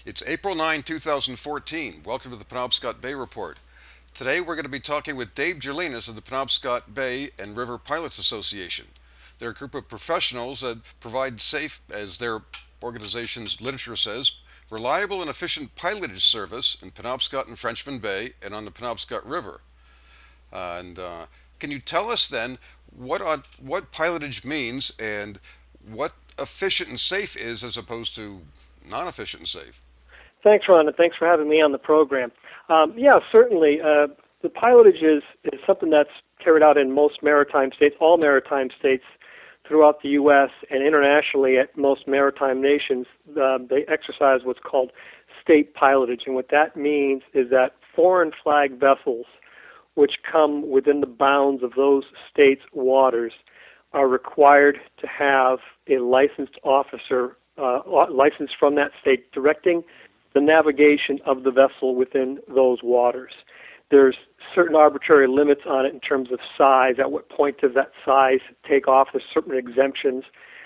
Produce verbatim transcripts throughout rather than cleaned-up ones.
It's April ninth, two thousand fourteen. Welcome to the Penobscot Bay Report. Today we're going to be talking with Dave Gerlinas of the Penobscot Bay and River Pilots Association. They're a group of professionals that provide safe, as their organization's literature says, reliable and efficient pilotage service in Penobscot and Frenchman Bay and on the Penobscot River. Uh, and uh, Can you tell us then what on, what pilotage means and what efficient and safe is as opposed to non-efficient and safe? Thanks, Ron, and thanks for having me on the program. Um, yeah, certainly. Uh, the pilotage is, is something that's carried out in most maritime states, all maritime states throughout the U S and internationally at most maritime nations. Uh, they exercise what's called state pilotage, and what that means is that foreign flag vessels which come within the bounds of those states' waters are required to have a licensed officer, uh, licensed from that state, directing the navigation of the vessel within those waters. There's certain arbitrary limits on it in terms of size. At what point does that size take off? There's certain exemptions.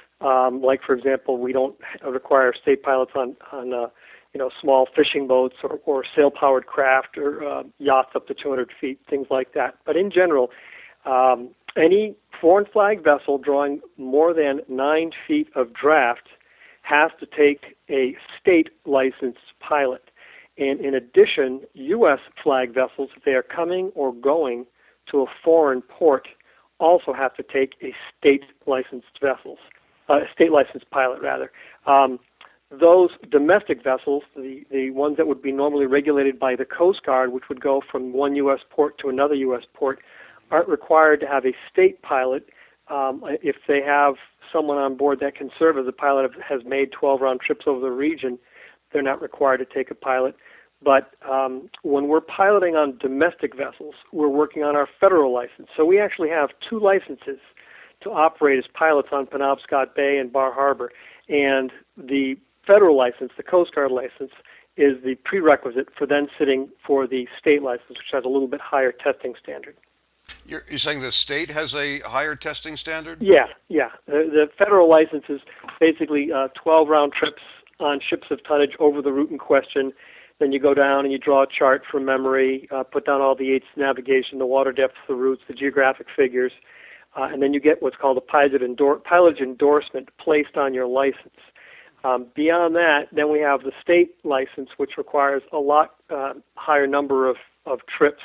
Um, like, for example, we don't require state pilots on, on uh, you know, small fishing boats or, or sail-powered craft or uh, yachts up to two hundred feet, things like that. But in general, um, any foreign flag vessel drawing more than nine feet of draft has to take a state licensed pilot. And in addition, U S flag vessels, if they are coming or going to a foreign port, also have to take a state licensed vessels, uh, a state licensed pilot rather. Um, those domestic vessels, the, the ones that would be normally regulated by the Coast Guard, which would go from one U S port to another U S port, aren't required to have a state pilot. Um, if they have someone on board that can serve as a pilot, has made twelve round trips over the region, they're not required to take a pilot. But um, when we're piloting on domestic vessels, we're working on our federal license. So we actually have two licenses to operate as pilots on Penobscot Bay and Bar Harbor. And the federal license, the Coast Guard license, is the prerequisite for then sitting for the state license, which has a little bit higher testing standard. You're, you're saying the state has a higher testing standard? Yeah, yeah. The, the federal license is basically uh, twelve round trips on ships of tonnage over the route in question. Then you go down and you draw a chart from memory, uh, put down all the aids to navigation, the water depth, the routes, the geographic figures, uh, and then you get what's called a pilot, endor- pilot endorsement placed on your license. Um, beyond that, then we have the state license, which requires a lot uh, higher number of, of trips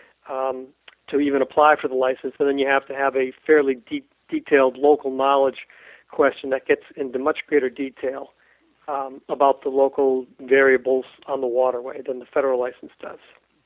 um, to even apply for the license, and then you have to have a fairly de- detailed local knowledge question that gets into much greater detail um, about the local variables on the waterway than the federal license does.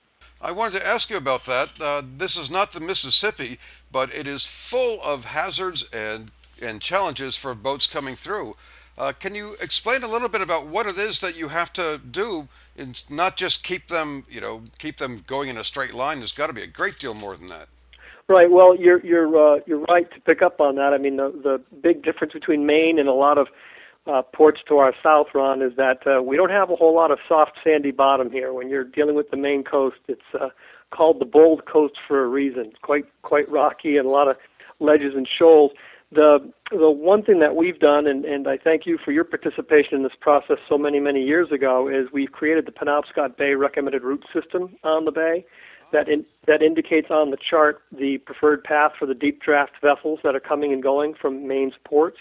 I wanted to ask you about that. Uh, this is not the Mississippi, but it is full of hazards and, and challenges for boats coming through. Uh, can you explain a little bit about what it is that you have to do, and not just keep them, you know, keep them going in a straight line? There's got to be a great deal more than that. Right. Well, you're you're uh, you're right to pick up on that. I mean, the the big difference between Maine and a lot of uh, ports to our south, Ron, is that uh, we don't have a whole lot of soft, sandy bottom here. When you're dealing with the Maine coast, it's uh, called the Bold Coast for a reason. It's quite quite rocky and a lot of ledges and shoals. The the one thing that we've done, and, and I thank you for your participation in this process so many, many years ago, is we've created the Penobscot Bay Recommended Route System on the bay that in, that indicates on the chart the preferred path for the deep draft vessels that are coming and going from Maine's ports.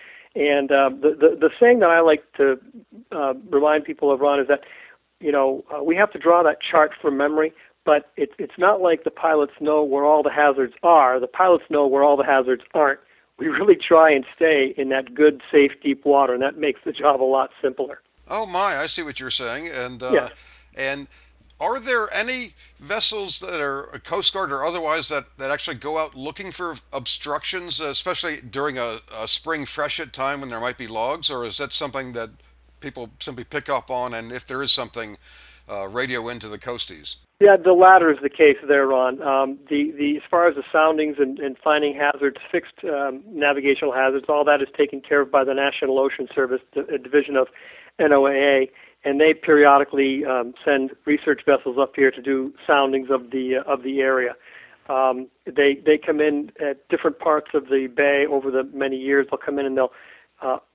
And uh, the, the, the saying that I like to uh, remind people of, Ron, is that, you know, uh, we have to draw that chart from memory, but it, it's not like the pilots know where all the hazards are. The pilots know where all the hazards aren't. We really try and stay in that good, safe, deep water, and that makes the job a lot simpler. Oh my, I see what you're saying. And uh, yeah. and are there any vessels that are Coast Guard or otherwise that, that actually go out looking for obstructions, especially during a, a spring freshet time when there might be logs, or is that something that people simply pick up on, and if there is something, uh, radio into the coasties? Yeah, the latter is the case there, Ron. Um, the, the, as far as the soundings and, and finding hazards, fixed um, navigational hazards, all that is taken care of by the National Ocean Service, a division of N O A A, and they periodically um, send research vessels up here to do soundings of the uh, of the area. Um, they they come in at different parts of the bay over the many years. They'll come in and they'll uh,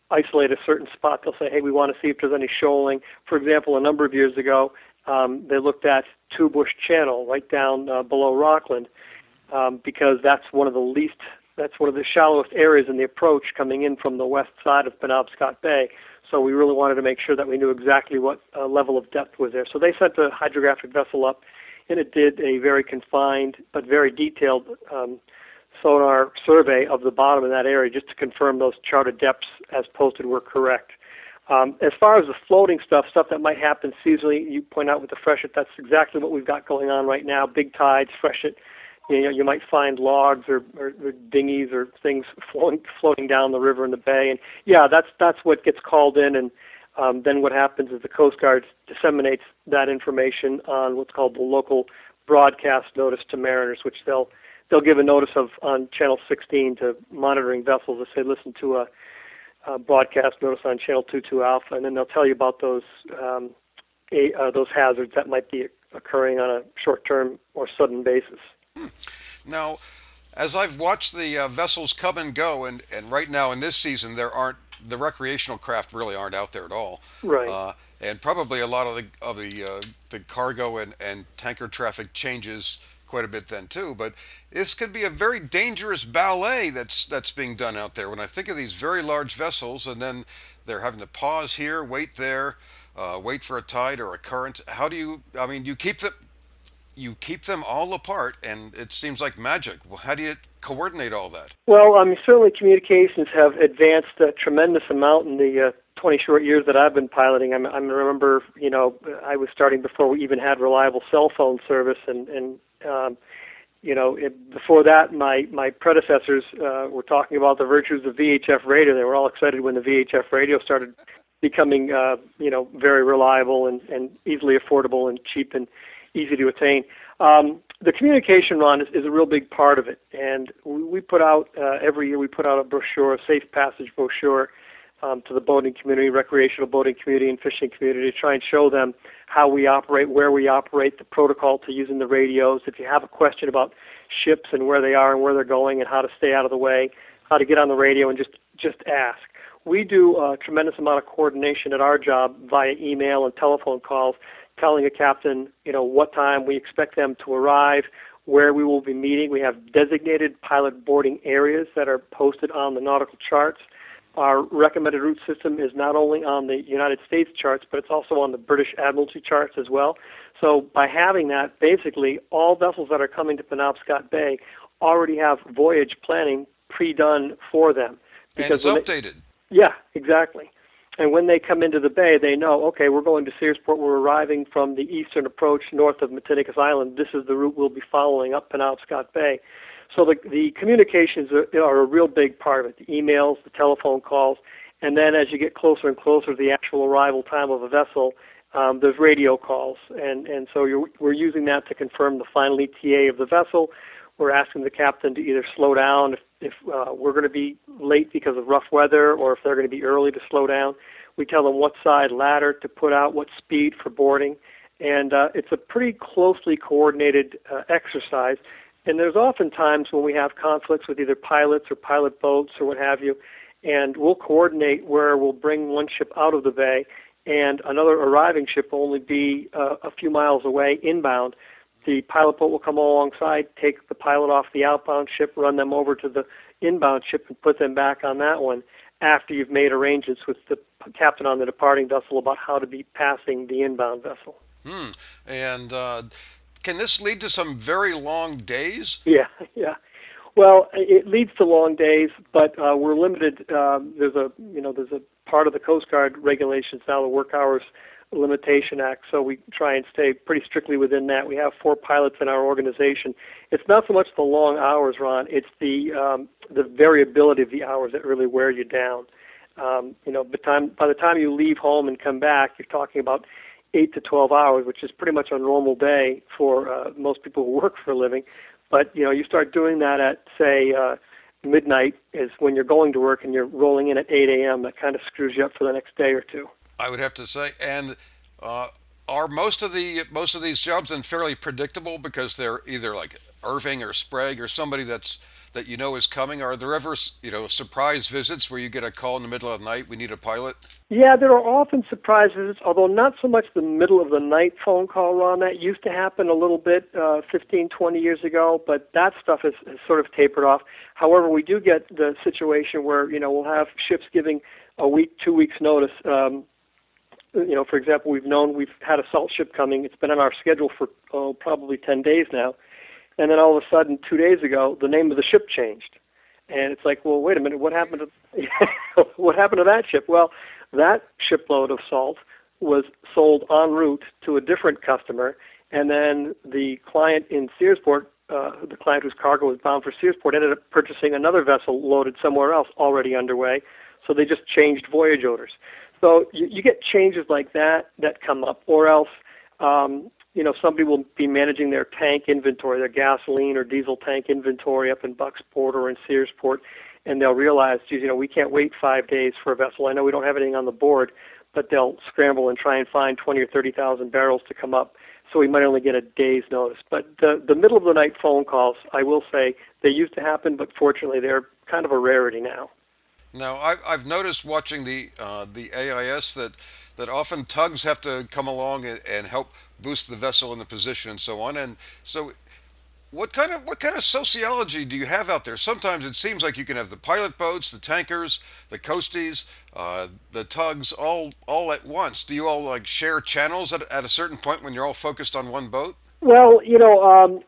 isolate a certain spot. They'll say, hey, we want to see if there's any shoaling. For example, a number of years ago, um, they looked at Two Bush Channel right down uh, below Rockland um, because that's one of the least, that's one of the shallowest areas in the approach coming in from the west side of Penobscot Bay. So we really wanted to make sure that we knew exactly what uh, level of depth was there. So they sent a hydrographic vessel up, and it did a very confined but very detailed um, sonar survey of the bottom of that area just to confirm those charted depths as posted were correct. Um, as far as the floating stuff, stuff that might happen seasonally, you point out with the freshet, that's exactly what we've got going on right now. Big tides, freshet. You know, you might find logs or, or, or dinghies or things floating, floating down the river in the bay. And yeah, that's that's what gets called in. And um, then what happens is the Coast Guard disseminates that information on what's called the local broadcast notice to mariners, which they'll they'll give a notice of on Channel sixteen to monitoring vessels. They say, listen to a, a broadcast notice on Channel twenty-two Alpha, and then they'll tell you about those um, a, uh, those hazards that might be occurring on a short-term or sudden basis. Now, as I've watched the uh, vessels come and go, and, and right now in this season there aren't the recreational craft really aren't out there at all. Right. Uh, and probably a lot of the of the uh, the cargo and, and tanker traffic changes quite a bit then too. But this could be a very dangerous ballet that's that's being done out there. When I think of these very large vessels, and then they're having to pause here, wait there, uh, wait for a tide or a current. How do you? I mean, you keep the you keep them all apart, and it seems like magic. Well, how do you coordinate all that? Well, I mean, certainly communications have advanced a tremendous amount in the uh, twenty short years that I've been piloting. I, I remember, you know, I was starting before we even had reliable cell phone service, and, and um, you know, it, before that, my, my predecessors uh, were talking about the virtues of V H F radio. They were all excited when the V H F radio started becoming, uh, you know, very reliable and, and easily affordable and cheap and easy to attain. Um, the communication run is, is a real big part of it, and we, we put out, uh, every year we put out a brochure, a safe passage brochure um, to the boating community, recreational boating community and fishing community to try and show them how we operate, where we operate, the protocol to using the radios. If you have a question about ships and where they are and where they're going and how to stay out of the way, how to get on the radio and just, just ask. We do a tremendous amount of coordination at our job via email and telephone calls, telling a captain, you know, what time we expect them to arrive, where we will be meeting. We have designated pilot boarding areas that are posted on the nautical charts. Our recommended route system is not only on the United States charts, but it's also on the British Admiralty charts as well. So by having that, basically all vessels that are coming to Penobscot Bay already have voyage planning pre-done for them. And it's updated. They, yeah, exactly. And when they come into the bay, they know, okay, we're going to Searsport. We're arriving from the eastern approach north of Matinicus Island. This is the route we'll be following up Penobscot Bay. So the, the communications are, are a real big part of it, the emails, the telephone calls. And then as you get closer and closer to the actual arrival time of a vessel, um, there's radio calls. And, and so you're, we're using that to confirm the final E T A of the vessel. We're asking the captain to either slow down if, if uh, we're going to be late because of rough weather or if they're going to be early to slow down. We tell them what side ladder to put out, what speed for boarding. And uh, it's a pretty closely coordinated uh, exercise. And there's often times when we have conflicts with either pilots or pilot boats or what have you, and we'll coordinate where we'll bring one ship out of the bay and another arriving ship will only be uh, a few miles away inbound. The pilot boat will come alongside, take the pilot off the outbound ship, run them over to the inbound ship, and put them back on that one after you've made arrangements with the captain on the departing vessel about how to be passing the inbound vessel. Hmm. And uh, can this lead to some very long days? Yeah, yeah. Well, it leads to long days, but uh, we're limited. Um, there's a, you know, there's a part of the Coast Guard regulations now, the Work Hours Limitation Act, so we try and stay pretty strictly within that. We have four pilots in our organization. It's not so much the long hours, Ron. It's the um, the variability of the hours that really wear you down. Um, you know, by the time by the time you leave home and come back, you're talking about eight to twelve hours, which is pretty much a normal day for uh, most people who work for a living. But you know, you start doing that at say uh, midnight is when you're going to work, and you're rolling in at eight a.m. That kind of screws you up for the next day or two. I would have to say, and uh, are most of the most of these jobs then fairly predictable because they're either like Irving or Sprague or somebody that's that you know is coming? Are there ever, you know, surprise visits where you get a call in the middle of the night, we need a pilot? Yeah, there are often surprise visits, although not so much the middle of the night phone call, Ron. That used to happen a little bit uh, fifteen, twenty years ago, but that stuff has, has sort of tapered off. However, we do get the situation where, you know, we'll have ships giving a week, two weeks notice. Um, you know, for example, we've known we've had a salt ship coming. It's been on our schedule for oh, probably ten days now. And then all of a sudden, two days ago, the name of the ship changed. And it's like, well, wait a minute, what happened to what happened to that ship? Well, that shipload of salt was sold en route to a different customer, and then the client in Searsport, uh, the client whose cargo was bound for Searsport, ended up purchasing another vessel loaded somewhere else already underway, so they just changed voyage orders. So you, you get changes like that that come up, or else, um, you know, somebody will be managing their tank inventory, their gasoline or diesel tank inventory up in Bucksport or in Searsport, and they'll realize, geez, you know, we can't wait five days for a vessel. I know we don't have anything on the board, but they'll scramble and try and find twenty or thirty thousand barrels to come up, so we might only get a day's notice. But the, the middle of the night phone calls, I will say, they used to happen, but fortunately they're kind of a rarity now. Now, I've, I've noticed watching the uh, the A I S that, that often tugs have to come along and, and help boost the vessel in the position and so on. And so What kind of what kind of sociology do you have out there? Sometimes it seems like you can have the pilot boats, the tankers, the coasties, uh, the tugs, all all at once. Do you all like share channels at, at a certain point when you're all focused on one boat? Well, you know, um,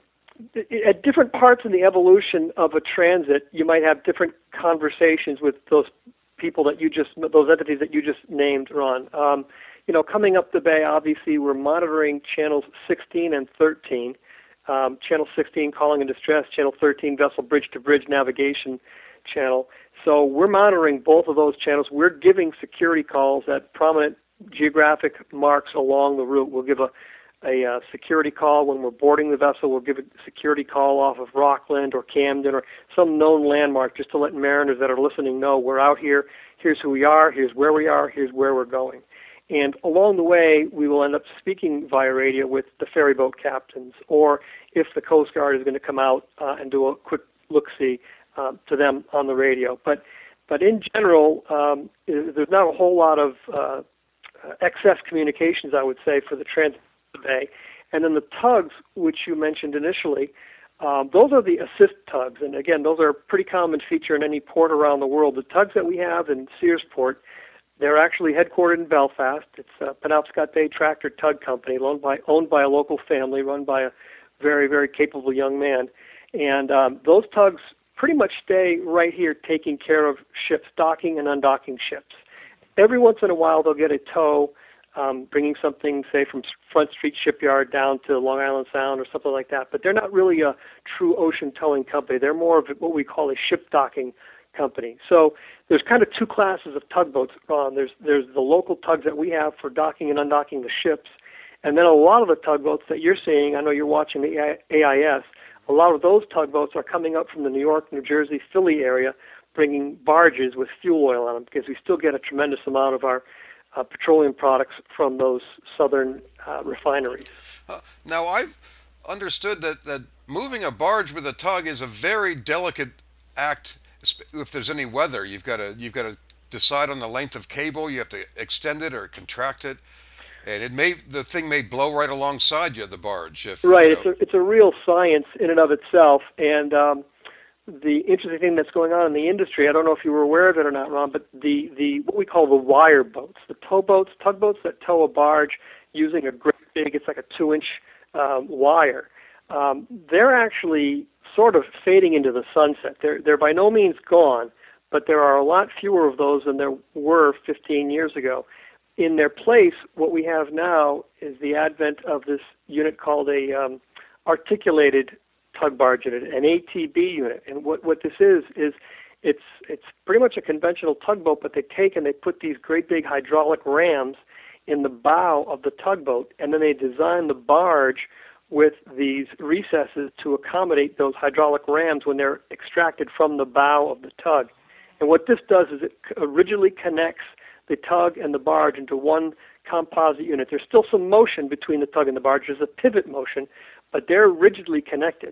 at different parts in the evolution of a transit, you might have different conversations with those people that you just, those entities that you just named, Ron. Um, you know, coming up the bay, obviously, we're monitoring channels sixteen and thirteen. Um, channel sixteen, calling in distress, channel thirteen, vessel bridge-to-bridge navigation channel. So we're monitoring both of those channels. We're giving security calls at prominent geographic marks along the route. We'll give a, a uh, security call when we're boarding the vessel. We'll give a security call off of Rockland or Camden or some known landmark just to let mariners that are listening know we're out here. Here's who we are. Here's where we are. Here's where we're going. And along the way, we will end up speaking via radio with the ferry boat captains, or if the Coast Guard is going to come out uh, and do a quick look-see uh, to them on the radio. But but in general, um, there's not a whole lot of uh, excess communications, I would say, for the transit bay. And then the tugs, which you mentioned initially, um, those are the assist tugs. And again, those are a pretty common feature in any port around the world. The tugs that we have in Searsport, they're actually headquartered in Belfast. It's a Penobscot Bay Tractor Tug Company, owned by, owned by a local family, run by a very, very capable young man. And um, those tugs pretty much stay right here taking care of ships, docking and undocking ships. Every once in a while, they'll get a tow, um, bringing something, say, from Front Street Shipyard down to Long Island Sound or something like that. But they're not really a true ocean towing company. They're more of what we call a ship docking company. So there's kind of two classes of tugboats. Um, there's there's the local tugs that we have for docking and undocking the ships, and then a lot of the tugboats that you're seeing, I know you're watching the A I S, a lot of those tugboats are coming up from the New York, New Jersey, Philly area, bringing barges with fuel oil on them, because we still get a tremendous amount of our uh, petroleum products from those southern uh, refineries. Uh, now, I've understood that, that moving a barge with a tug is a very delicate act. If there's any weather, you've got to you've got to decide on the length of cable. You have to extend it or contract it, and it may the thing may blow right alongside you, the barge. If, right, you know. it's a it's a real science in and of itself. And um, the interesting thing that's going on in the industry, I don't know if you were aware of it or not, Ron, but the the what we call the wire boats, the tow boats, tugboats that tow a barge using a great big, it's like a two-inch um, wire. Um, they're actually sort of fading into the sunset. They're they're by no means gone, but there are a lot fewer of those than there were fifteen years ago. In their place, what we have now is the advent of this unit called a um, articulated tug barge unit, an A T B unit. And what, what this is is it's it's pretty much a conventional tugboat, but they take and they put these great big hydraulic rams in the bow of the tugboat, and then they design the barge with these recesses to accommodate those hydraulic rams when they're extracted from the bow of the tug. And what this does is it rigidly connects the tug and the barge into one composite unit. There's still some motion between the tug and the barge. There's a pivot motion, but they're rigidly connected.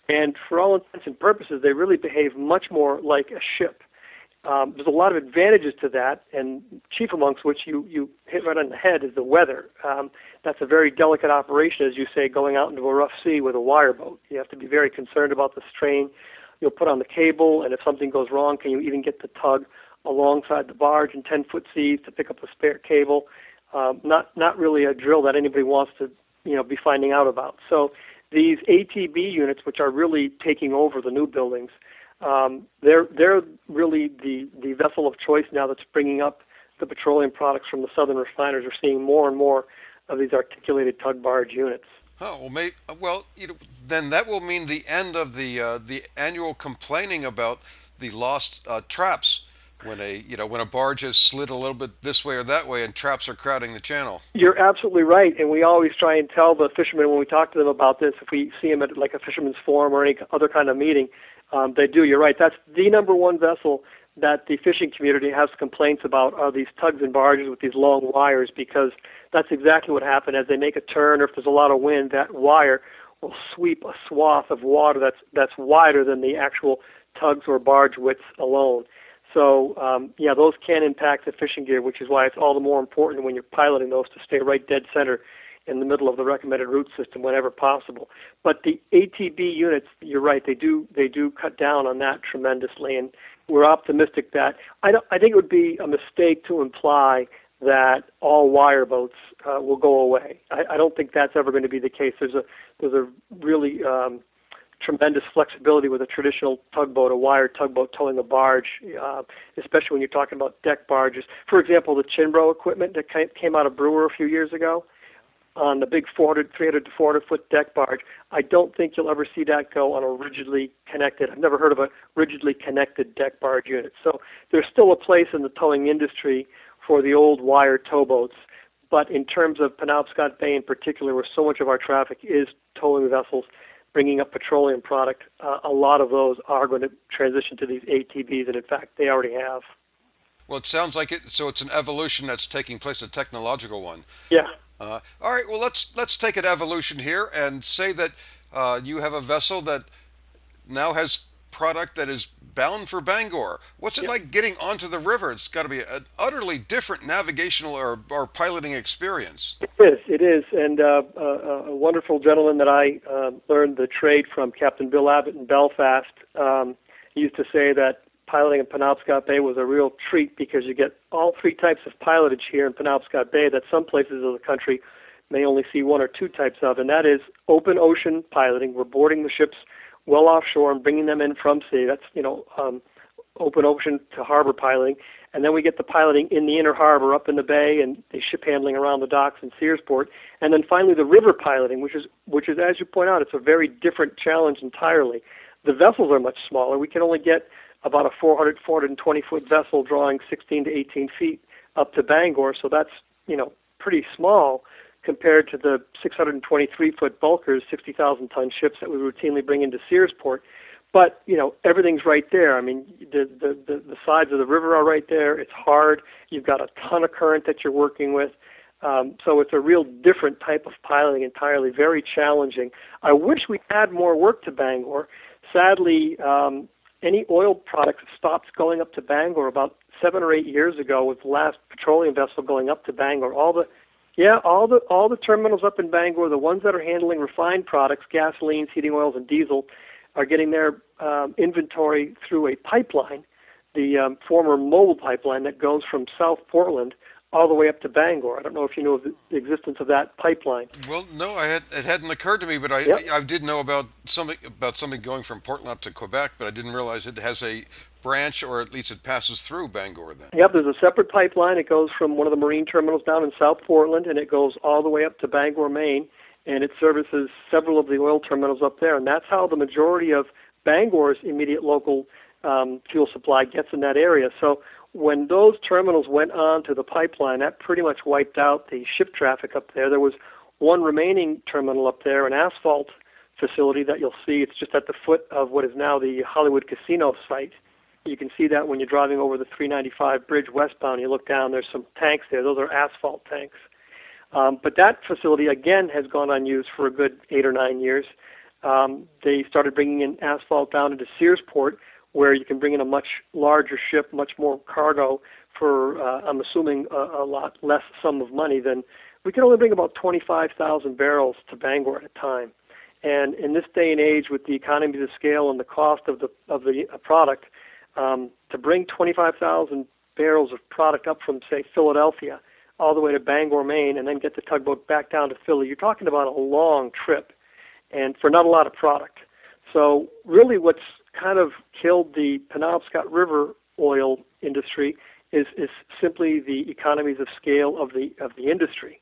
And for all intents and purposes, they really behave much more like a ship. Um, there's a lot of advantages to that, and chief amongst which you, you hit right on the head is the weather. Um, that's a very delicate operation, as you say, going out into a rough sea with a wire boat. You have to be very concerned about the strain you'll put on the cable, and if something goes wrong, can you even get the tug alongside the barge in ten-foot seas to pick up a spare cable? Um, not not really a drill that anybody wants to you know be finding out about. So these A T B units, which are really taking over the new buildings, Um, they're they're really the, the vessel of choice now that's bringing up the petroleum products from the southern refiners. We're seeing more and more of these articulated tug barge units. Oh well, may, well, you know, then that will mean the end of the uh, the annual complaining about the lost uh, traps when a you know when a barge has slid a little bit this way or that way and traps are crowding the channel. You're absolutely right, and we always try and tell the fishermen when we talk to them about this. If we see them at like a fisherman's forum or any other kind of meeting. Um, they do. You're right. That's the number one vessel that the fishing community has complaints about are these tugs and barges with these long wires, because that's exactly what happened. As they make a turn or if there's a lot of wind, that wire will sweep a swath of water that's that's wider than the actual tugs or barge widths alone. So, um, yeah, those can impact the fishing gear, which is why it's all the more important when you're piloting those to stay right dead center in the middle of the recommended route system whenever possible. But the A T B units, you're right, they do they do cut down on that tremendously, and we're optimistic that I don't. I think it would be a mistake to imply that all wire boats uh, will go away. I, I don't think that's ever going to be the case. There's a there's a really um, tremendous flexibility with a traditional tugboat, a wire tugboat towing a barge, uh, especially when you're talking about deck barges. For example, the Chinbro equipment that came out of Brewer a few years ago, on the big four hundred, three hundred to four hundred foot deck barge, I don't think you'll ever see that go on a rigidly connected. I've never heard of a rigidly connected deck barge unit. So there's still a place in the towing industry for the old wire towboats. But in terms of Penobscot Bay in particular, where so much of our traffic is towing vessels, bringing up petroleum product, uh, a lot of those are going to transition to these A T Bs, and in fact, they already have. Well, it sounds like it. So it's an evolution that's taking place, a technological one. Yeah. Uh, all right. Well, let's let's take an evolution here and say that uh, you have a vessel that now has product that is bound for Bangor. What's it Yep. like getting onto the river? It's got to be an utterly different navigational or, or piloting experience. It is. It is. And uh, a, a wonderful gentleman that I uh, learned the trade from, Captain Bill Abbott in Belfast, um, he used to say that piloting in Penobscot Bay was a real treat because you get all three types of pilotage here in Penobscot Bay that some places of the country may only see one or two types of, and that is open ocean piloting. We're boarding the ships well offshore and bringing them in from sea. That's, you know, um, open ocean to harbor piloting. And then we get the piloting in the inner harbor up in the bay and the ship handling around the docks in Searsport. And then finally the river piloting, which is, which is, as you point out, it's a very different challenge entirely. The vessels are much smaller. We can only get about a four hundred, four hundred twenty foot vessel drawing sixteen to eighteen feet up to Bangor. So that's, you know, pretty small compared to the six hundred twenty-three foot bulkers, sixty thousand ton ships that we routinely bring into Searsport. But, you know, everything's right there. I mean, the, the, the, the sides of the river are right there. It's hard. You've got a ton of current that you're working with. Um, so it's a real different type of piloting entirely, very challenging. I wish we had more work to Bangor. Sadly, um, any oil products stopped going up to Bangor about seven or eight years ago with the last petroleum vessel going up to Bangor. All the, yeah, all the all the terminals up in Bangor, the ones that are handling refined products, gasolines, heating oils, and diesel, are getting their um, inventory through a pipeline, the um, former Mobil pipeline that goes from South Portland all the way up to Bangor. I don't know if you know of the, the existence of that pipeline. Well, no, I had it hadn't occurred to me, but I Yep. I did know about something about something going from Portland up to Quebec, but I didn't realize it has a branch, or at least it passes through Bangor then. Yep, there's a separate pipeline. It goes from one of the marine terminals down in South Portland, and it goes all the way up to Bangor, Maine, and it services several of the oil terminals up there. And that's how the majority of Bangor's immediate local um, fuel supply gets in that area. So when those terminals went on to the pipeline, that pretty much wiped out the ship traffic up there. There was one remaining terminal up there, an asphalt facility that you'll see. It's just at the foot of what is now the Hollywood Casino site. You can see that when you're driving over the three ninety-five bridge westbound. You look down, there's some tanks there. Those are asphalt tanks. Um, but that facility, again, has gone unused for a good eight or nine years. um, they started bringing in asphalt down into Searsport, where you can bring in a much larger ship, much more cargo for, uh, I'm assuming, a, a lot less sum of money than we can only bring about twenty-five thousand barrels to Bangor at a time. And in this day and age, with the economies of scale and the cost of the of the product, um, to bring twenty-five thousand barrels of product up from, say, Philadelphia all the way to Bangor, Maine, and then get the tugboat back down to Philly, you're talking about a long trip, and for not a lot of product. So really what's kind of killed the Penobscot River oil industry is, is simply the economies of scale of the of the industry.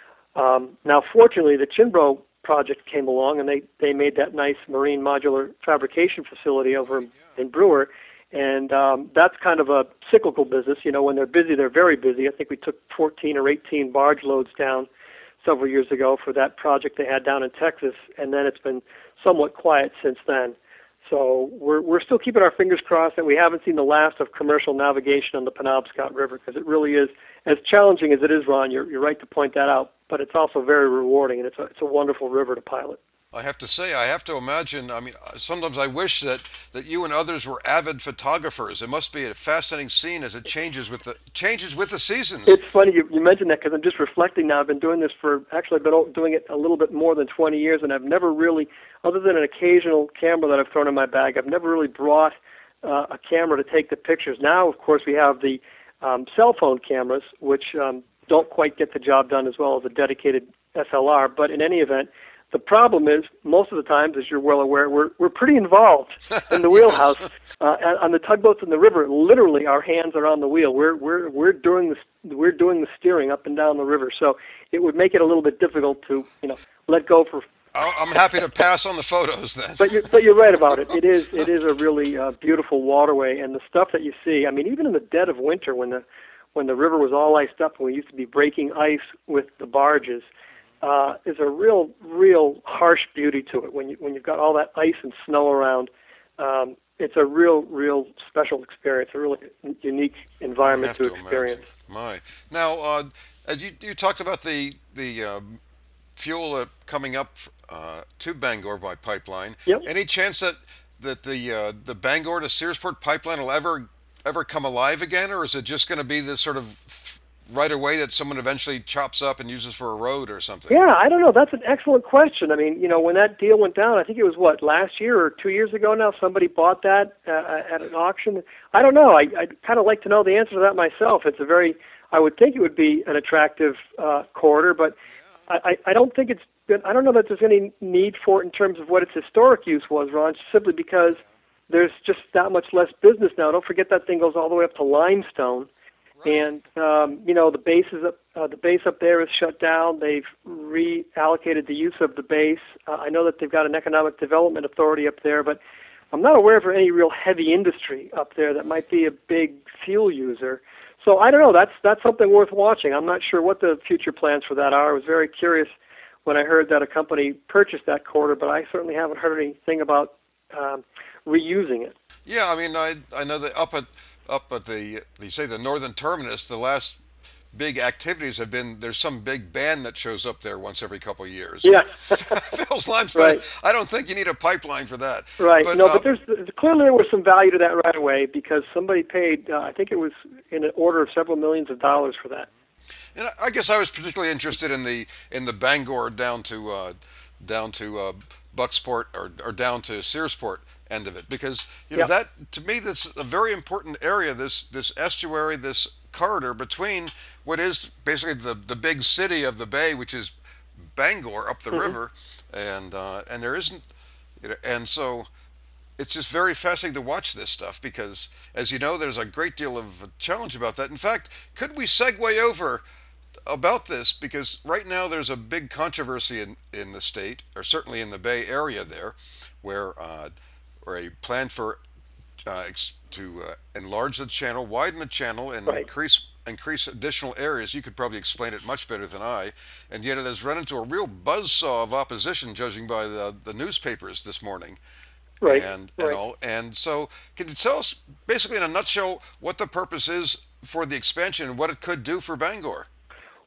Um, now, fortunately, the Chinbro project came along, and they, they made that nice marine modular fabrication facility over in, in Brewer, and um, that's kind of a cyclical business. You know, when they're busy, they're very busy. I think we took fourteen or eighteen barge loads down several years ago for that project they had down in Texas, and then it's been somewhat quiet since then. So we're we're still keeping our fingers crossed that we haven't seen the last of commercial navigation on the Penobscot River, because it really is, as challenging as it is, Ron, you're, you're right to point that out, but it's also very rewarding, and it's a, it's a wonderful river to pilot. I have to say, I have to imagine, I mean, sometimes I wish that, that you and others were avid photographers. It must be a fascinating scene as it changes with the changes with the seasons. It's funny you, you mentioned that, because I'm just reflecting now. I've been doing this for, actually I've been doing it a little bit more than twenty years, and I've never really, other than an occasional camera that I've thrown in my bag, I've never really brought uh, a camera to take the pictures. Now, of course, we have the um, cell phone cameras, which um, don't quite get the job done as well as a dedicated S L R, but in any event, the problem is, most of the times, as you're well aware, we're we're pretty involved in the wheelhouse. Uh, on the tugboats in the river, literally, our hands are on the wheel. We're we're we're doing the we're doing the steering up and down the river. So it would make it a little bit difficult to you know let go for. I'm happy to pass on the photos then. But you're but you're right about it. It is it is a really uh, beautiful waterway, and the stuff that you see. I mean, even in the dead of winter, when the when the river was all iced up, and we used to be breaking ice with the barges. Uh, is a real, real harsh beauty to it when you when you've got all that ice and snow around. Um, it's a real, real special experience. A really unique environment to, to experience. My now, uh, as you you talked about the the uh, fuel uh, coming up uh, to Bangor by pipeline. Yep. Any chance that that the uh, the Bangor to Searsport pipeline will ever ever come alive again, or is it just going to be this sort of right away that someone eventually chops up and uses for a road or something? Yeah, I don't know. That's an excellent question. I mean, you know, when that deal went down, I think it was, what, last year or two years ago now, somebody bought that uh, at an auction. I don't know. I, I'd kind of like to know the answer to that myself. It's a very, I would think it would be an attractive uh, corridor, but I, I don't think it's, I don't know that there's any need for it in terms of what its historic use was, Ron, simply because there's just that much less business now. Don't forget that thing goes all the way up to Limestone. And um, you know the base is up, uh, the base up there is shut down. They've reallocated the use of the base. Uh, I know that they've got an economic development authority up there, but I'm not aware of any real heavy industry up there that might be a big fuel user. So I don't know. That's that's something worth watching. I'm not sure what the future plans for that are. I was very curious when I heard that a company purchased that corridor, but I certainly haven't heard anything about um, reusing it. Yeah, I mean, I I know that up at up at the, you say the northern terminus, the last big activities have been, there's some big band that shows up there once every couple of years. Yeah. Phil's lines, right. But I don't think you need a pipeline for that. Right. But, no, uh, but there's clearly there was some value to that right away, because somebody paid, uh, I think it was in an order of several millions of dollars for that. And I guess I was particularly interested in the in the Bangor down to uh, down to uh, Bucksport or or down to Searsport end of it, because you know yep. that, to me, this is a very important area, this this estuary, this corridor between what is basically the the big city of the bay, which is Bangor up the mm-hmm. river, and uh, and there isn't, you know, and so it's just very fascinating to watch this stuff, because as you know, there's a great deal of challenge about that. In fact, could we segue over about this, because right now there's a big controversy in in the state, or certainly in the Bay Area there, where uh, or a plan for uh, ex- to uh, enlarge the channel, widen the channel, and right. increase increase additional areas. You could probably explain it much better than I. And yet it has run into a real buzzsaw of opposition, judging by the the newspapers this morning. Right. And right. and all. And so, can you tell us, basically in a nutshell, what the purpose is for the expansion and what it could do for Bangor?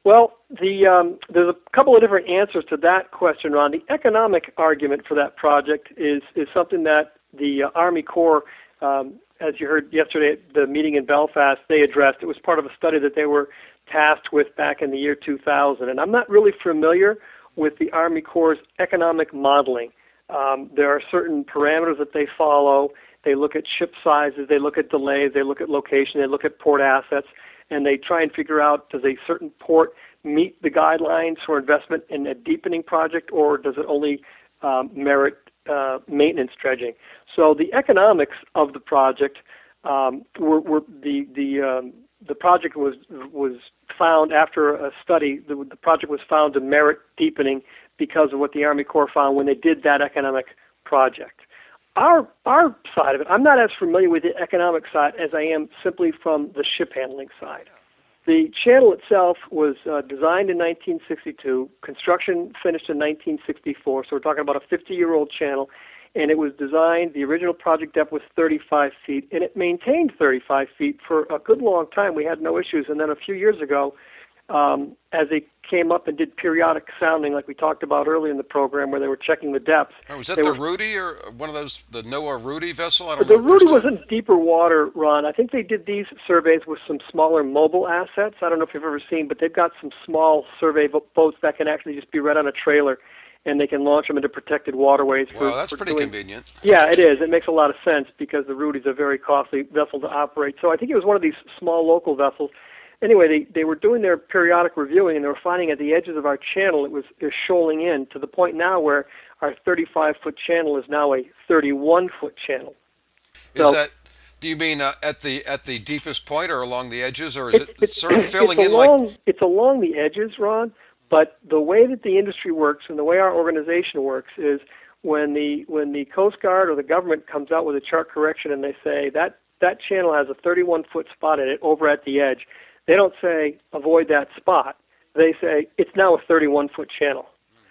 Well, the um, there's a couple of different answers to that question, Ron. The economic argument for that project is is something that the uh, Army Corps, um, as you heard yesterday at the meeting in Belfast, they addressed. It was part of a study that they were tasked with back in the year two thousand. And I'm not really familiar with the Army Corps' economic modeling. Um, there are certain parameters that they follow. They look at ship sizes, they look at delays, they look at location, they look at port assets, and they try and figure out, does a certain port meet the guidelines for investment in a deepening project, or does it only um, merit uh, maintenance dredging? So the economics of the project um, were, were the the um, the project was was found after a study. The, the project was found to merit deepening because of what the Army Corps found when they did that economic project. Our our side of it, I'm not as familiar with the economic side as I am simply from the ship handling side. The channel itself was uh, designed in nineteen sixty-two, construction finished in nineteen sixty-four, so we're talking about a fifty-year-old channel, and it was designed, the original project depth was thirty-five feet, and it maintained thirty-five feet for a good long time. We had no issues, and then a few years ago, um, as they came up and did periodic sounding, like we talked about earlier in the program, where they were checking the depths. Oh, was that they the were, Rudy or one of those, the Noah Rudy vessel? I don't the know. Rudy was in deeper water, Ron. I think they did these surveys with some smaller mobile assets. I don't know if you've ever seen, but they've got some small survey bo- boats that can actually just be read on a trailer, and they can launch them into protected waterways. Well, for, that's for pretty doing, convenient. Yeah, it is. It makes a lot of sense because the Rudy's a very costly vessel to operate. So I think it was one of these small local vessels. Anyway, they, they were doing their periodic reviewing, and they were finding at the edges of our channel it was, it was shoaling in to the point now where our thirty-five-foot channel is now a thirty-one-foot channel. Is so, that? Do you mean uh, at the at the deepest point, or along the edges, or is it's, it it's, sort of filling it's in along, like? It's along the edges, Ron. But the way that the industry works and the way our organization works is when the when the Coast Guard or the government comes out with a chart correction and they say that that channel has a thirty-one-foot spot in it over at the edge. They don't say, avoid that spot. They say, it's now a thirty-one-foot channel.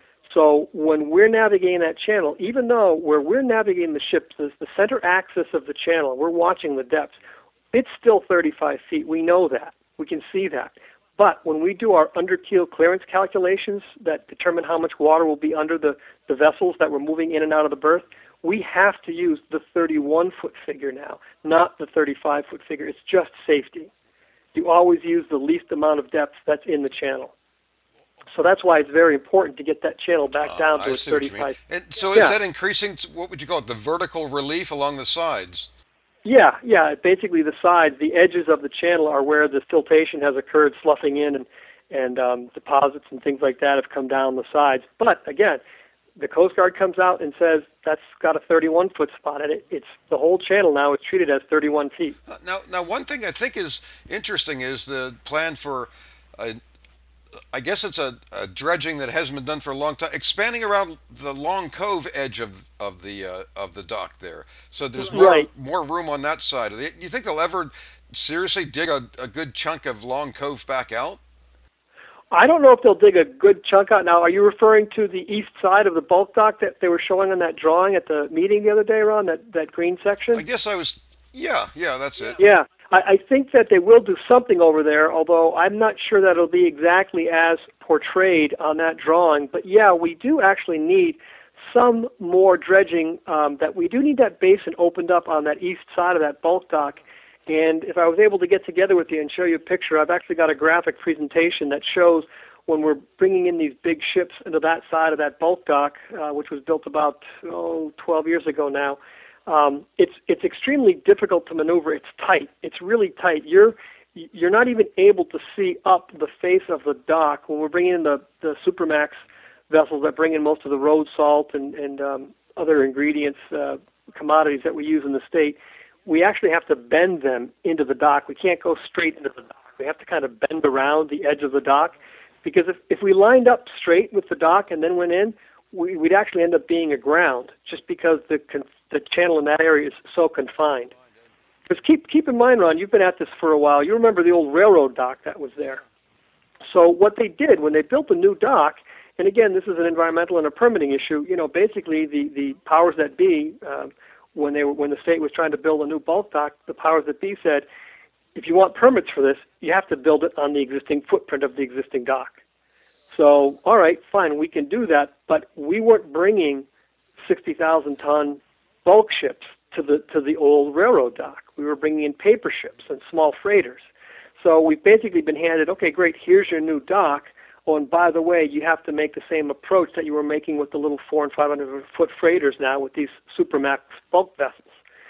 So when we're navigating that channel, even though where we're navigating the ships is the center axis of the channel, we're watching the depths, it's still thirty-five feet. We know that. We can see that. But when we do our under-keel clearance calculations that determine how much water will be under the, the vessels that we're moving in and out of the berth, we have to use the thirty-one-foot figure now, not the thirty-five-foot figure. It's just safety. You always use the least amount of depth that's in the channel. So that's why it's very important to get that channel back Uh, down to I a see what you mean. thirty-five. And so Yeah. is that increasing? To, what would you call it? The vertical relief along the sides. Yeah, yeah. Basically, the sides, the edges of the channel are where the siltation has occurred, sloughing in, and and um, deposits and things like that have come down the sides. But again, the Coast Guard comes out and says that's got a thirty-one-foot spot in it. It's the whole channel now is treated as thirty-one feet. Uh, Now, now, one thing I think is interesting is the plan for, uh, I guess it's a, a dredging that hasn't been done for a long time, expanding around the Long Cove edge of of the uh, of the dock there. So there's more Right. more room on that side. Do you think they'll ever seriously dig a, a good chunk of Long Cove back out? I don't know if they'll dig a good chunk out. Now, are you referring to the east side of the bulk dock that they were showing on that drawing at the meeting the other day, Ron, that, that green section? I guess I was. Yeah, yeah, that's it. Yeah, I, I think that they will do something over there, although I'm not sure that it'll be exactly as portrayed on that drawing. But yeah, we do actually need some more dredging, um, that we do need that basin opened up on that east side of that bulk dock. And if I was able to get together with you and show you a picture, I've actually got a graphic presentation that shows when we're bringing in these big ships into that side of that bulk dock, uh, which was built about oh, twelve years ago now. Um, it's it's extremely difficult to maneuver. It's tight. It's really tight. You're you're not even able to see up the face of the dock when we're bringing in the the Supermax vessels that bring in most of the road salt and and um, other ingredients, uh, commodities that we use in the state. We actually have to bend them into the dock. We can't go straight into the dock. We have to kind of bend around the edge of the dock, because if, if we lined up straight with the dock and then went in, we, we'd actually end up being aground just because the con- the channel in that area is so confined. Because keep, keep in mind, Ron, you've been at this for a while. You remember the old railroad dock that was there. So what they did when they built the new dock, and again, this is an environmental and a permitting issue, you know, basically the, the powers that be, um, when they were, when the state was trying to build a new bulk dock, the powers that be said, if you want permits for this, you have to build it on the existing footprint of the existing dock. So, all right, fine, we can do that, but we weren't bringing sixty thousand ton bulk ships to the to the old railroad dock. We were bringing in paper ships and small freighters. So we've basically been handed, okay, great, here's your new dock. Oh, and by the way, you have to make the same approach that you were making with the little four and five hundred foot freighters now with these Supramax bulk vessels.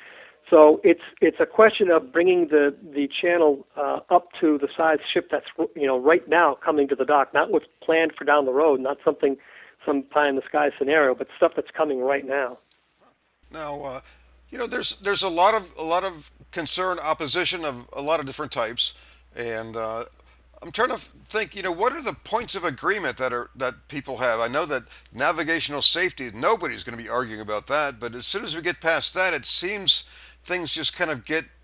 So it's it's a question of bringing the the channel uh, up to the size ship that's you know right now coming to the dock, not what's planned for down the road, not something some pie in the sky scenario, but stuff that's coming right now. Now, uh, you know, there's there's a lot of a lot of concern, opposition of a lot of different types, and uh, I'm trying to think, you know, what are the points of agreement that are that people have? I know that navigational safety, nobody's going to be arguing about that, but as soon as we get past that, it seems things just kind of get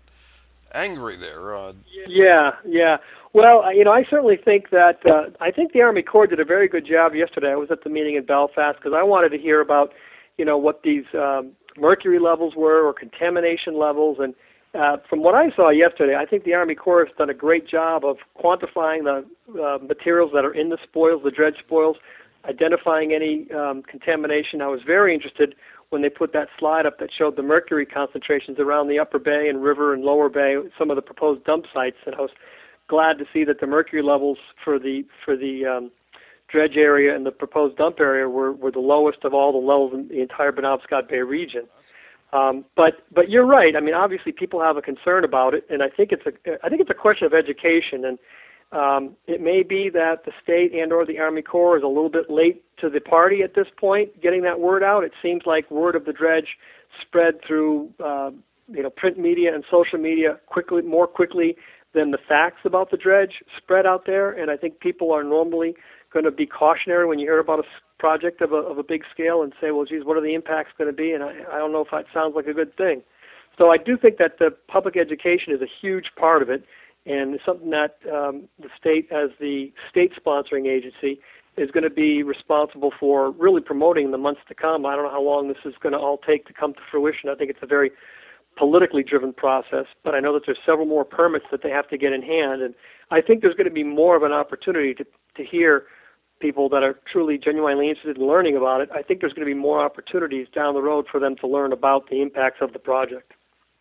angry there. Uh, yeah, yeah. Well, you know, I certainly think that, uh, I think the Army Corps did a very good job yesterday. I was at the meeting in Belfast because I wanted to hear about, you know, what these um, mercury levels were or contamination levels. And uh, from what I saw yesterday, I think the Army Corps has done a great job of quantifying the uh, materials that are in the spoils, the dredge spoils, identifying any um, contamination. I was very interested when they put that slide up that showed the mercury concentrations around the upper bay and river and lower bay, some of the proposed dump sites, and I was glad to see that the mercury levels for the for the um, dredge area and the proposed dump area were, were the lowest of all the levels in the entire Penobscot Bay region. Um, but but you're right. I mean, obviously people have a concern about it, and I think it's a I think it's a question of education. And Um, it may be that the state and or the Army Corps is a little bit late to the party at this point, getting that word out. It seems like word of the dredge spread through, uh, you know, print media and social media quickly, more quickly than the facts about the dredge spread out there. And I think people are normally going to be cautionary when you hear about a project of a, of a big scale and say, well, geez, what are the impacts going to be? And I, I don't know if that sounds like a good thing. So I do think that the public education is a huge part of it. And it's something that um, the state, as the state sponsoring agency, is going to be responsible for really promoting in the months to come. I don't know how long this is going to all take to come to fruition. I think it's a very politically driven process, but I know that there's several more permits that they have to get in hand. And I think there's going to be more of an opportunity to, to hear people that are truly genuinely interested in learning about it. I think there's going to be more opportunities down the road for them to learn about the impacts of the project.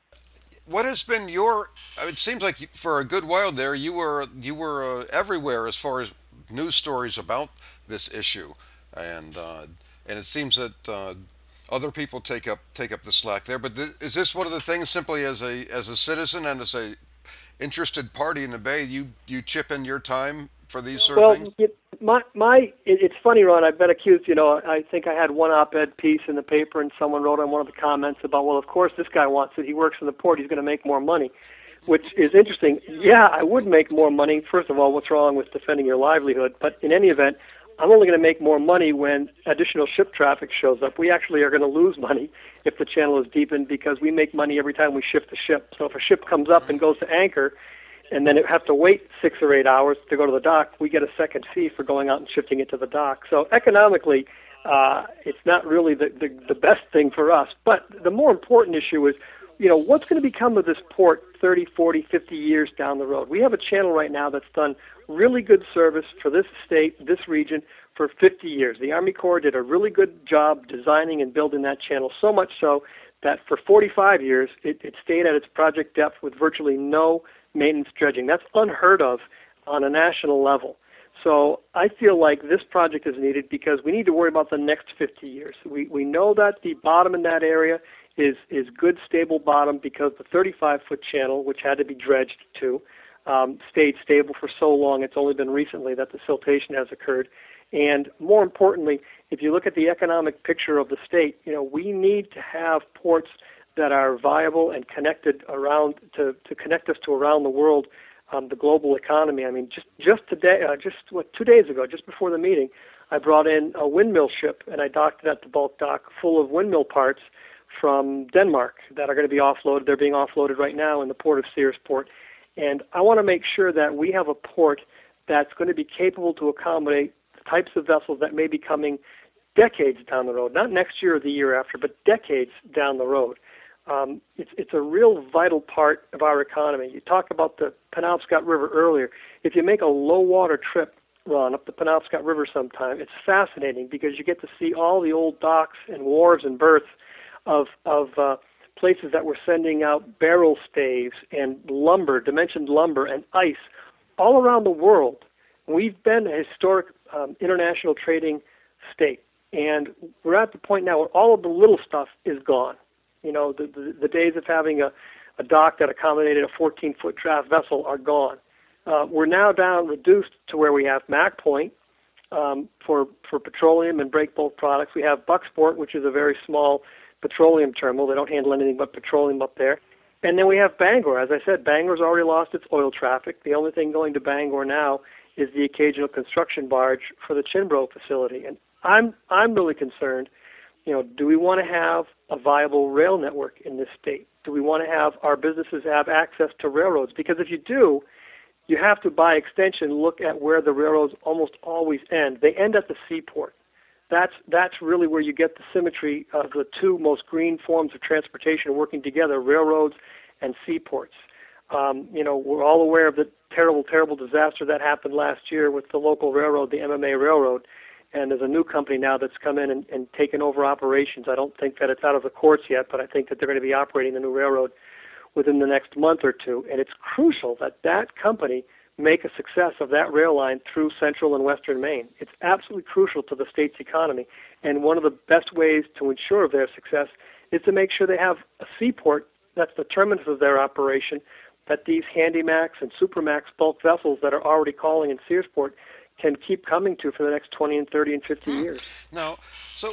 What has been your? It seems like for a good while there, you were you were uh, everywhere as far as news stories about this issue, and uh, and it seems that uh, other people take up take up the slack there. But th- is this one of the things? Simply as a as a citizen and as a interested party in the Bay, you you chip in your time for these sort well, of things? It, my my, it, it's funny, Ron. I've been accused. You know, I think I had one op-ed piece in the paper, and someone wrote on one of the comments about, well, of course this guy wants it. He works in the port. He's going to make more money, which is interesting. Yeah, I would make more money. First of all, what's wrong with defending your livelihood? But in any event, I'm only going to make more money when additional ship traffic shows up. We actually are going to lose money if the channel is deepened because we make money every time we shift a ship. So if a ship comes up and goes to anchor, and then it have to wait six or eight hours to go to the dock, we get a second fee for going out and shifting it to the dock. So economically, uh, it's not really the, the, the best thing for us. But the more important issue is, you know, what's going to become of this port thirty, forty, fifty years down the road? We have a channel right now that's done really good service for this state, this region, for fifty years. The Army Corps did a really good job designing and building that channel, so much so that for forty-five years, it, it stayed at its project depth with virtually no maintenance dredging. That's unheard of on a national level. So I feel like this project is needed because we need to worry about the next fifty years. We we know that the bottom in that area is is good, stable bottom because the thirty-five foot channel, which had to be dredged to, um, stayed stable for so long. It's only been recently that the siltation has occurred. And more importantly, if you look at the economic picture of the state, you know, we need to have ports that are viable and connected around to, to connect us to around the world, um, the global economy. I mean, just just today, uh, just what two days ago, just before the meeting, I brought in a windmill ship and I docked it at the bulk dock full of windmill parts from Denmark that are going to be offloaded. They're being offloaded right now in the port of Searsport, and I want to make sure that we have a port that's going to be capable to accommodate the types of vessels that may be coming decades down the road, not next year or the year after, but decades down the road. Um, it's, it's a real vital part of our economy. You talked about the Penobscot River earlier. If you make a low-water trip run up the Penobscot River sometime, it's fascinating because you get to see all the old docks and wharves and berths of, of uh, places that were sending out barrel staves and lumber, dimensioned lumber and ice all around the world. We've been a historic um, international trading state, and we're at the point now where all of the little stuff is gone. You know, the, the, the days of having a, a dock that accommodated a fourteen-foot draft vessel are gone. Uh, we're now down, reduced to where we have Mack Point um, for, for petroleum and break bulk products. We have Bucksport, which is a very small petroleum terminal. They don't handle anything but petroleum up there. And then we have Bangor. As I said, Bangor's already lost its oil traffic. The only thing going to Bangor now is the occasional construction barge for the Chinbro facility. And I'm I'm really concerned, you know, do we want to have a viable rail network in this state? Do we want to have our businesses have access to railroads? Because if you do, you have to, by extension, look at where the railroads almost always end. They end at the seaport. That's that's really where you get the symmetry of the two most green forms of transportation working together, railroads and seaports. Um, you know, we're all aware of the terrible, terrible disaster that happened last year with the local railroad, the M M A Railroad, and there's a new company now that's come in and, and taken over operations. I don't think that it's out of the courts yet, but I think that they're going to be operating the new railroad within the next month or two. And it's crucial that that company make a success of that rail line through central and western Maine. It's absolutely crucial to the state's economy. And one of the best ways to ensure their success is to make sure they have a seaport that's the terminus of their operation, that these Handymax and Supermax bulk vessels that are already calling in Searsport can keep coming to for the next twenty and thirty and fifty Hmm. years. Now, so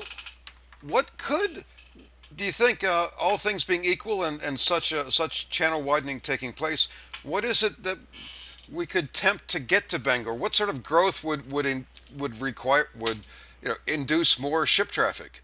what could, do you think, uh, all things being equal and, and such a, such channel widening taking place, what is it that we could tempt to get to Bangor? What sort of growth would would in, would require would you know induce more ship traffic?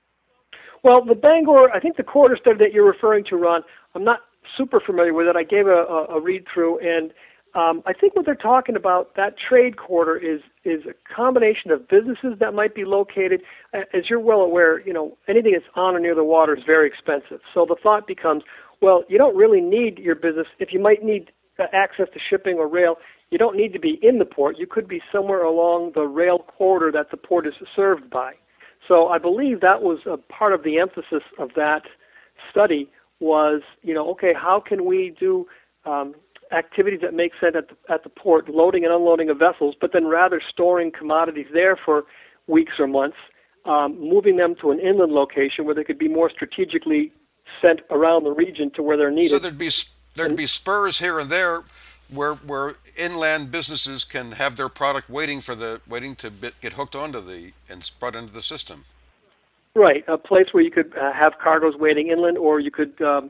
Well, the Bangor, I think the corridor study that you're referring to, Ron, I'm not super familiar with it. I gave a, a, a read through, and um, I think what they're talking about, that trade corridor is is a combination of businesses that might be located. As you're well aware, you know, anything that's on or near the water is very expensive. So the thought becomes, well, you don't really need your business. If you might need uh, access to shipping or rail, you don't need to be in the port. You could be somewhere along the rail corridor that the port is served by. So I believe that was a part of the emphasis of that study was, you know, okay, how can we do um, activities that make sense at the, at the port, loading and unloading of vessels, but then rather storing commodities there for weeks or months, um, moving them to an inland location where they could be more strategically sent around the region to where they're needed. So there'd be there'd be spurs here and there where where inland businesses can have their product waiting for the waiting to bit, get hooked onto the and brought into the system. Right, a place where you could uh, have cargoes waiting inland, or you could um,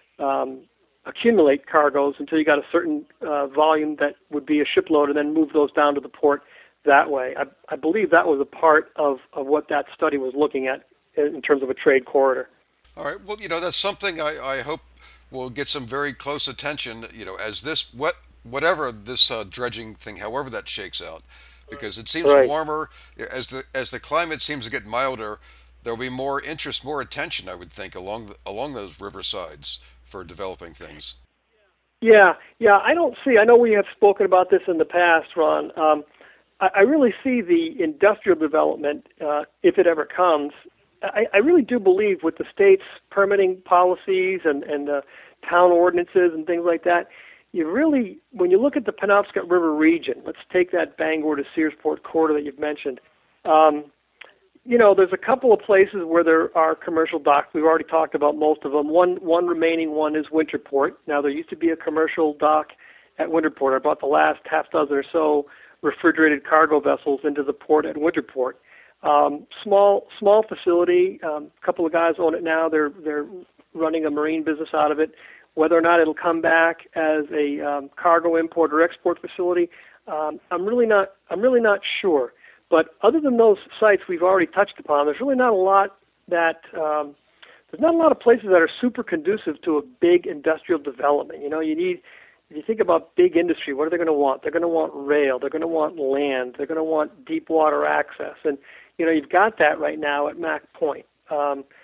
um, accumulate cargoes until you got a certain uh, volume that would be a shipload, and then move those down to the port that way. I, I believe that was a part of, of what that study was looking at in terms of a trade corridor. All right. Well, you know, that's something I, I hope will get some very close attention, you know, as this, what, whatever this uh, dredging thing, however that shakes out, because it seems Right. warmer, as the, as the climate seems to get milder, there'll be more interest, more attention, I would think, along the, along those riversides for developing things. Yeah, yeah, I don't see, I know we have spoken about this in the past, Ron. Um, I, I really see the industrial development, uh, if it ever comes. I, I really do believe with the state's permitting policies and, and uh, town ordinances and things like that, you really, when you look at the Penobscot River region, let's take that Bangor to Searsport corridor that you've mentioned, um, you know, there's a couple of places where there are commercial docks. We've already talked about most of them. One one remaining one is Winterport. Now, there used to be a commercial dock at Winterport. I brought the last half dozen or so refrigerated cargo vessels into the port at Winterport. Um, small small facility. Um, a couple of guys own it now. They're they're running a marine business out of it. Whether or not it'll come back as a um, cargo import or export facility, um, I'm really not I'm really not sure. But other than those sites we've already touched upon, there's really not a lot that um, there's not a lot of places that are super conducive to a big industrial development. You know, you need if you think about big industry, what are they going to want? They're going to want rail. They're going to want land. They're going to want deep water access. And you know, you've got that right now at Mack Point. Um,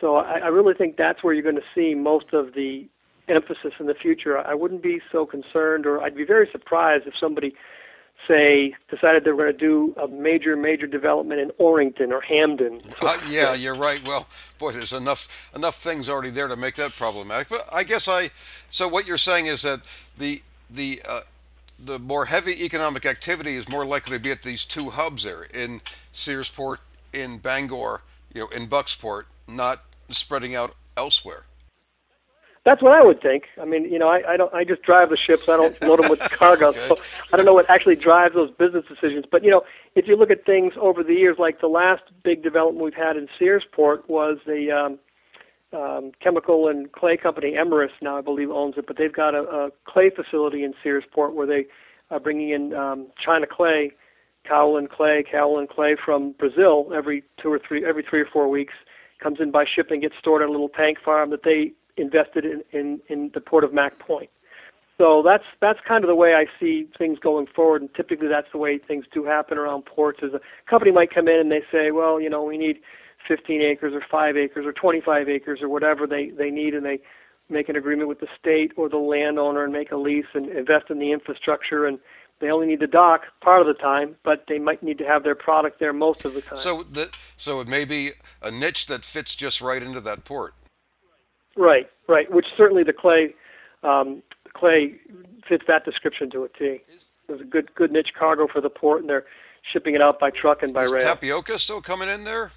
So I, I really think that's where you're going to see most of the emphasis in the future. I wouldn't be so concerned, or I'd be very surprised if somebody, say, decided they were going to do a major, major development in Orrington or Hamden. Uh, yeah, you're right. Well, boy, there's enough enough things already there to make that problematic. But I guess I. So what you're saying is that the the uh, the more heavy economic activity is more likely to be at these two hubs there in Searsport, in Bangor, you know, in Bucksport, not spreading out elsewhere. That's what I would think. I mean, you know, I, I don't. I just drive the ships. I don't load them with cargo. Okay. So I don't know what actually drives those business decisions. But you know, if you look at things over the years, like the last big development we've had in Searsport was the um, um, chemical and clay company Emerus. Now I believe owns it, but they've got a, a clay facility in Searsport where they are bringing in um, China clay, kaolin clay, kaolin clay from Brazil every two or three, every three or four weeks. Comes in by shipping, gets stored at a little tank farm that they invested in, in, in the port of Mack Point. So that's that's kind of the way I see things going forward, and typically that's the way things do happen around ports. Is a company might come in and they say, well, you know, we need fifteen acres or five acres or twenty-five acres or whatever they, they need, and they make an agreement with the state or the landowner and make a lease and invest in the infrastructure, and they only need the dock part of the time, but they might need to have their product there most of the time. So the, so it may be a niche that fits just right into that port. Right, right. Which certainly the clay, um, the clay fits that description to a T. There's a good, good niche cargo for the port, and they're shipping it out by truck and by Is rail. tapioca still coming in there?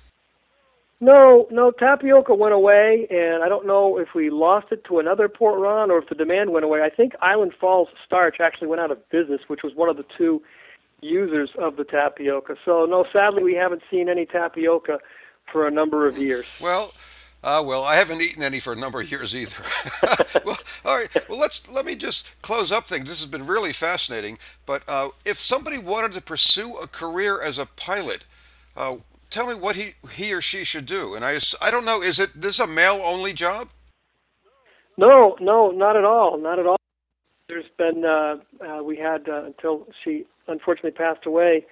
No, no. Tapioca went away, and I don't know if we lost it to another port run or if the demand went away. I think Island Falls Starch actually went out of business, which was one of the two users of the tapioca. So no, sadly, we haven't seen any tapioca for a number of years. Well. Uh, well, I haven't eaten any for a number of years either. Well, all right. Well, let's let me just close up things. This has been really fascinating. But uh, if somebody wanted to pursue a career as a pilot, uh, tell me what he he or she should do. And I I don't know. Is it this a male only job? No, no, not at all. Not at all. There's been uh, uh, we had uh, until she unfortunately passed away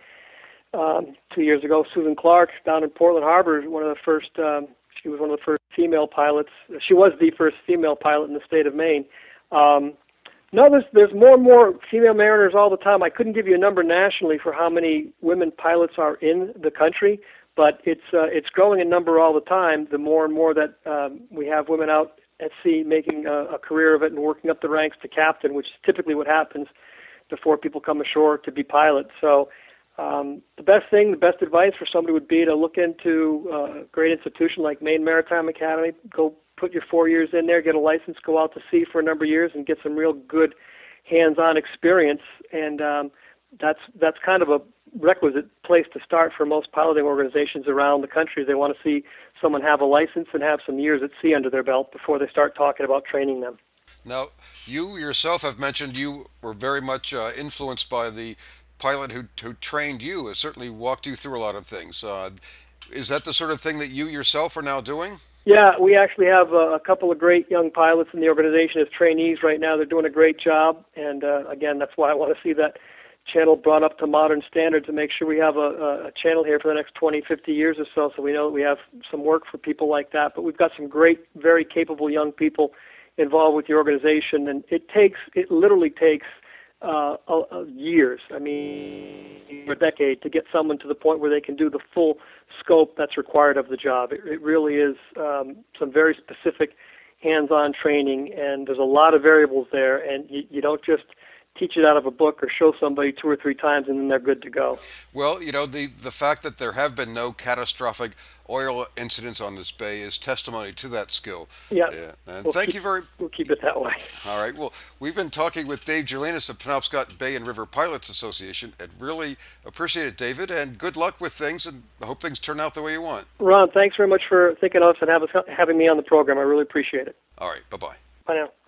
um, two years ago. Susan Clark down in Portland Harbor, one of the first. Um, She was one of the first female pilots. She was the first female pilot in the state of Maine. Um, no, there's there's more and more female mariners all the time. I couldn't give you a number nationally for how many women pilots are in the country, but it's uh, it's growing in number all the time. The more and more that um, we have women out at sea making a, a career of it and working up the ranks to captain, which is typically what happens before people come ashore to be pilots. So. Um, the best thing, the best advice for somebody would be to look into uh, a great institution like Maine Maritime Academy. Go put your four years in there, get a license, go out to sea for a number of years, and get some real good hands-on experience. And um, that's that's kind of a requisite place to start for most piloting organizations around the country. They want to see someone have a license and have some years at sea under their belt before they start talking about training them. Now, you yourself have mentioned you were very much uh, influenced by the pilot who who trained you, has certainly walked you through a lot of things. Uh, is that the sort of thing that you yourself are now doing? Yeah, we actually have a, a couple of great young pilots in the organization as trainees right now. They're doing a great job, and uh, again, that's why I want to see that channel brought up to modern standards and make sure we have a, a channel here for the next twenty, fifty years or so, so we know that we have some work for people like that. But we've got some great, very capable young people involved with the organization, and it takes, it literally takes Uh, uh, years, I mean, a decade to get someone to the point where they can do the full scope that's required of the job. It, it really is um, some very specific hands-on training, and there's a lot of variables there, and you, you don't just teach it out of a book or show somebody two or three times and then they're good to go. Well, you know, the, the fact that there have been no catastrophic oil incidents on this bay is testimony to that skill. Yeah. yeah. And we'll thank keep, you very We'll keep it that way. All right. Well, we've been talking with Dave Gerlinas of Penobscot Bay and River Pilots Association, and really appreciate it, David, and good luck with things, and I hope things turn out the way you want. Ron, thanks very much for thinking of us and have us, having me on the program. I really appreciate it. All right. Bye-bye. Bye now.